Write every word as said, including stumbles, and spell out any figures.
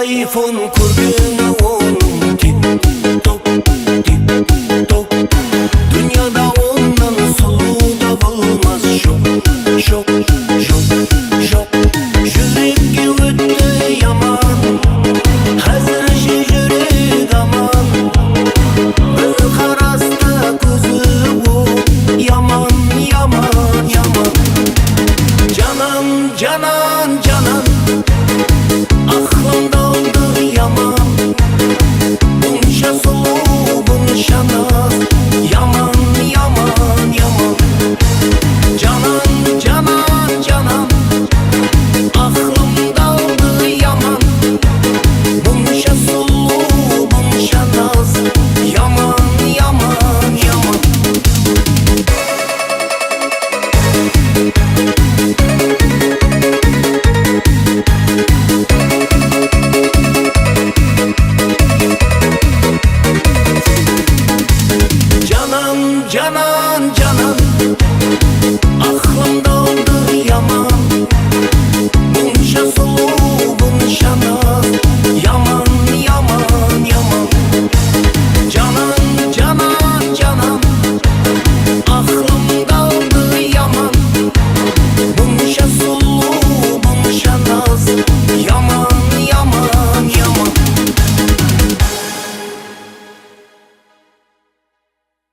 iPhone kurduğuna on tik tok tik tok. Dünyada ondan sulu da bulmaz. Şok şok şok şok. Yürekki öttü yaman, hazır şişirek aman. Bir karasta kızı bu yaman yaman yaman. Canan canan canan, aklımda oldu yaman. Bunca sulu bunca naz, yaman yaman yaman. Canan canan canan, aklımda oldu yaman. Bunca sulu bunca naz, yaman yaman yaman. Canan canan canan, aklımda oldu yaman. Bunca sulu bunca naz, yaman yaman yaman. Canan canan canan, aklımda oldu yaman. Bunca sulu bunca naz, yaman.